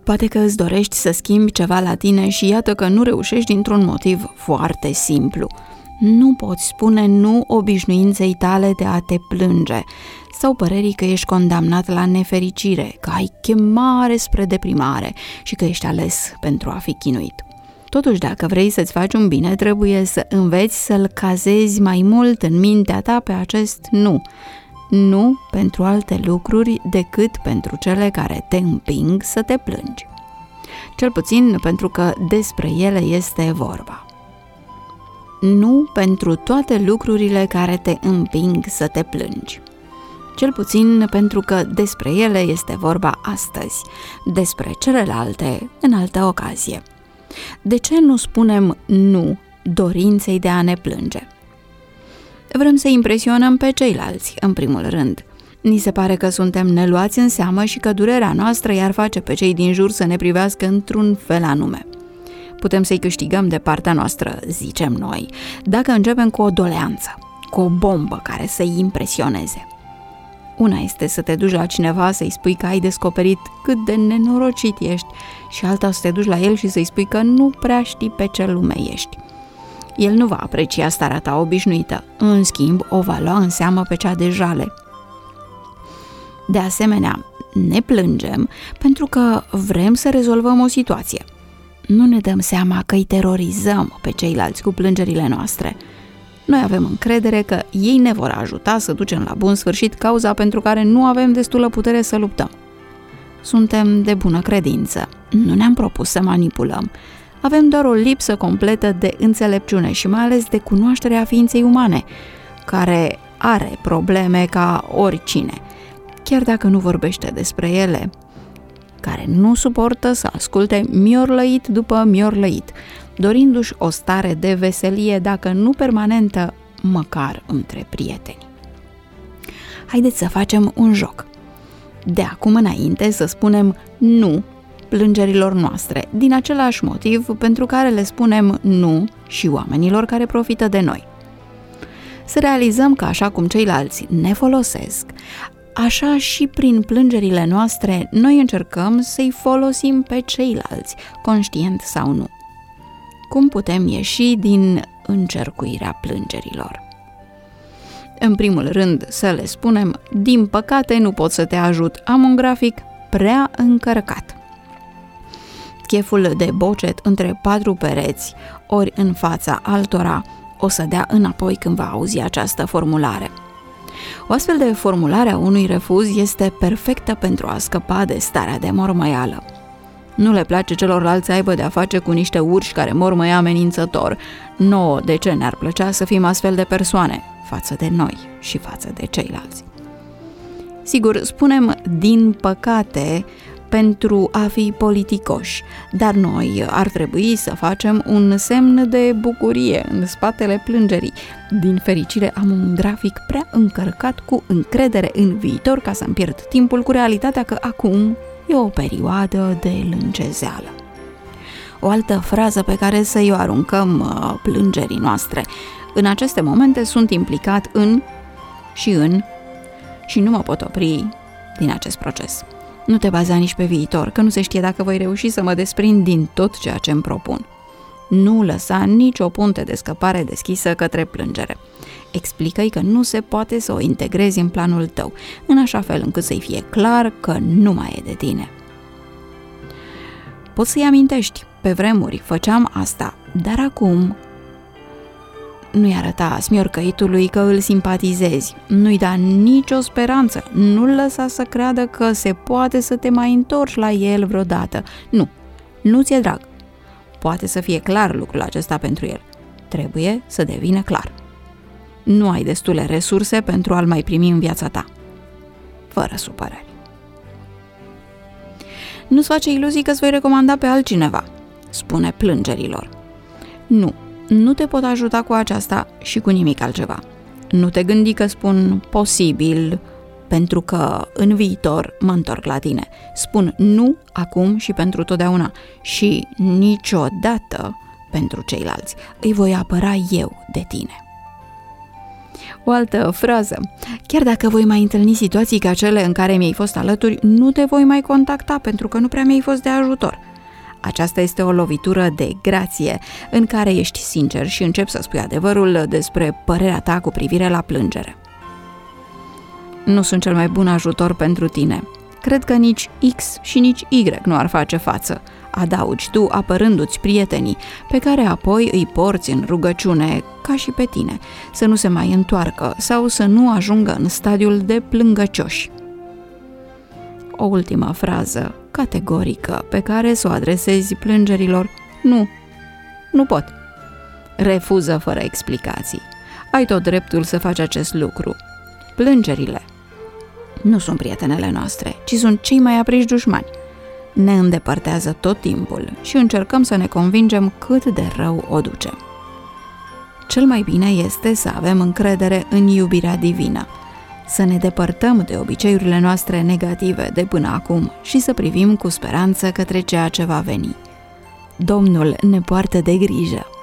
Poate că îți dorești să schimbi ceva la tine și iată că nu reușești dintr-un motiv foarte simplu. Nu poți spune nu obișnuinței tale de a te plânge sau părerii că ești condamnat la nefericire, că ai chemare spre deprimare și că ești ales pentru a fi chinuit. Totuși, dacă vrei să-ți faci un bine, trebuie să înveți să-l cazezi mai mult în mintea ta pe acest nu. Nu pentru alte lucruri decât pentru cele care te împing să te plângi. Cel puțin pentru că despre ele este vorba. Nu pentru toate lucrurile care te împing să te plângi. Cel puțin pentru că despre ele este vorba astăzi, despre celelalte în altă ocazie. De ce nu spunem nu dorinței de a ne plânge? Vrem să impresionăm pe ceilalți, în primul rând. Ni se pare că suntem neluați în seamă și că durerea noastră i-ar face pe cei din jur să ne privească într-un fel anume. Putem să-i câștigăm de partea noastră, zicem noi, dacă începem cu o doleanță, cu o bombă care să-i impresioneze. Una este să te duci la cineva să-i spui că ai descoperit cât de nenorocit ești și alta să te duci la el și să-i spui că nu prea știi pe ce lume ești. El nu va aprecia starea ta obișnuită, în schimb o va lua în seamă pe cea de jale. De asemenea, ne plângem pentru că vrem să rezolvăm o situație. Nu ne dăm seama că îi terorizăm pe ceilalți cu plângerile noastre. Noi avem încredere că ei ne vor ajuta să ducem la bun sfârșit cauza pentru care nu avem destulă putere să luptăm. Suntem de bună credință, nu ne-am propus să manipulăm. Avem doar o lipsă completă de înțelepciune și mai ales de cunoașterea ființei umane, care are probleme ca oricine, chiar dacă nu vorbește despre ele, care nu suportă să asculte miorlăit după miorlăit, dorindu-și o stare de veselie, dacă nu permanentă, măcar între prieteni. Haideți să facem un joc. De acum înainte să spunem nu plângerilor noastre, din același motiv pentru care le spunem nu și oamenilor care profită de noi. Să realizăm că așa cum ceilalți ne folosesc, așa și prin plângerile noastre noi încercăm să-i folosim pe ceilalți, conștient sau nu. Cum putem ieși din încercuirea plângerilor? În primul rând să le spunem, din păcate nu pot să te ajut, am un grafic prea încărcat. Cheful de bocet între 4 pereți, ori în fața altora, o să dea înapoi când va auzi această formulare. O astfel de formulare a unui refuz este perfectă pentru a scăpa de starea de mormăială. Nu le place celorlalți să aibă de-a face cu niște urși care mormăie amenințător. Nouă, de ce ne-ar plăcea să fim astfel de persoane față de noi și față de ceilalți? Sigur, spunem din păcate pentru a fi politicoși, dar noi ar trebui să facem un semn de bucurie în spatele plângerii. Din fericire am un grafic prea încărcat cu încredere în viitor ca să-mi pierd timpul cu realitatea că acum e o perioadă de lângezeală. O altă frază pe care să-i o aruncăm plângerii noastre. În aceste momente sunt implicat în și nu mă pot opri din acest proces. Nu te baza nici pe viitor, că nu se știe dacă voi reuși să mă desprind din tot ceea ce îmi propun. Nu lăsa nicio punte de scăpare deschisă către plângere. Explică-i că nu se poate să o integrezi în planul tău, în așa fel încât să-i fie clar că nu mai e de tine. Poți să-i amintești, pe vremuri făceam asta, dar acum nu-i arăta smiorcăitului că îl simpatizezi, nu-i da nicio speranță, nu-l lăsa să creadă că se poate să te mai întorci la el vreodată. Nu ți-e drag. Poate să fie clar lucrul acesta pentru el. Trebuie să devină clar. Nu ai destule resurse pentru a-l mai primi în viața ta. Fără supărări. Nu-ți face iluzii că îți voi recomanda pe altcineva, spune plângerilor. Nu te pot ajuta cu aceasta și cu nimic altceva. Nu te gândi că spun posibil, pentru că în viitor mă întorc la tine. Spun nu acum și pentru totdeauna și niciodată pentru ceilalți. Îi voi apăra eu de tine. O altă frază: chiar dacă voi mai întâlni situații ca cele în care mi-ai fost alături, nu te voi mai contacta pentru că nu prea mi-ai fost de ajutor. Aceasta este o lovitură de grație în care ești sincer și începi să spui adevărul despre părerea ta cu privire la plângere. Nu sunt cel mai bun ajutor pentru tine. Cred că nici X și nici Y nu ar face față, adaugi tu apărându-ți prietenii, pe care apoi îi porți în rugăciune, ca și pe tine, să nu se mai întoarcă sau să nu ajungă în stadiul de plângăcioși. O ultimă frază categorică pe care să o adresezi plângerilor: nu pot. Refuză fără explicații. Ai tot dreptul să faci acest lucru. Plângerile nu sunt prietenele noastre, ci sunt cei mai apriși dușmani. Ne îndepărtează tot timpul și încercăm să ne convingem cât de rău o ducem. Cel mai bine este să avem încredere în iubirea divină, să ne depărtăm de obiceiurile noastre negative de până acum și să privim cu speranță către ceea ce va veni. Domnul ne poartă de grijă.